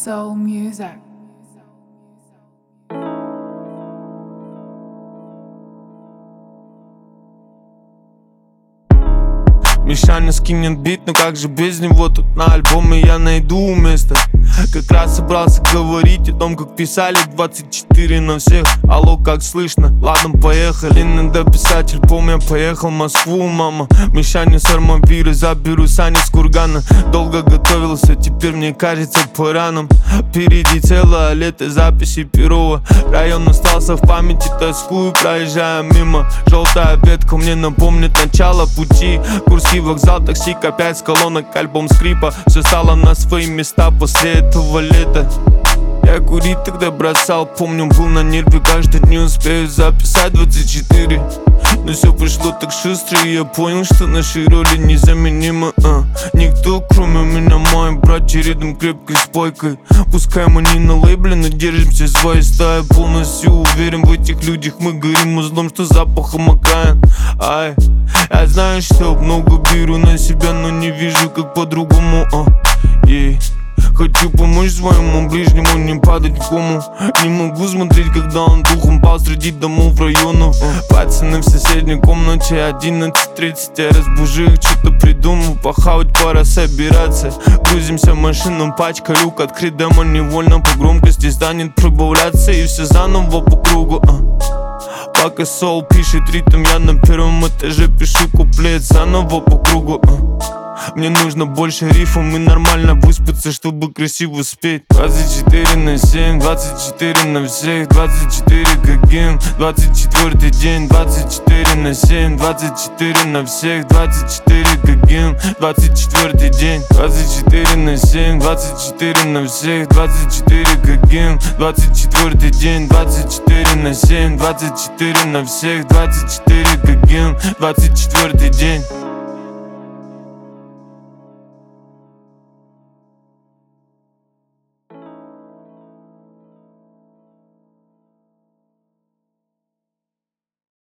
Soul music. Мишаня скинет бит, но как же без него? Тут на альбоме я найду место. Как раз собрался говорить о том, как писали 24 на всех. Алло, как слышно? Ладно, поехали. Надо писать альбом, я поехал в Москву, мама. Мишаня с Армавиры, заберу сани с кургана. Долго готовился, теперь мне кажется пора нам. Впереди целое лето записи Перова. Район остался в памяти, тоскую, проезжая мимо. Желтая ветка мне напомнит начало пути. Курский вокзал, такси, опять с колонок, альбом скрипа. Все стало на свои места после этого лета. Я курить тогда бросал, помню, был на нерве. Каждый день успею записать 24. Но все пришло так шустро, и я понял, что наши роли незаменимы. Никто, кроме меня, мой братья рядом крепкой спойкой. Пускай мы не на лейбле, но держимся своей стаи. Полностью уверен в этих людях, мы горим узлом, что запахом окраин. Ай, я знаю, что много беру на себя, но не вижу, как по-другому. Хочу помочь своему ближнему не падать в кому. Не могу смотреть, когда он духом пал среди домов районов. Пацаны в соседней комнате 11:30. Я разбужу их, что-то придумал. Похавать, пора собираться. Грузимся в машину, пачка люк открыт. Демон невольно по громкости станет прибавляться. И все заново по кругу. Пока Соул пишет ритм, я на первом этаже пишу куплет. Заново по кругу. Мне нужно больше рифм и нормально выспаться, чтобы красиво спеть. 24/7, 24 на всех, 24 как гимн. 24-й день, 24/7, 24 на всех, 24 как гимн. 24-й день, 24/7, 24 на всех, 24 как гимн. 24-й день, 24/7, 24 на всех, 24 как гимн. 24-й день.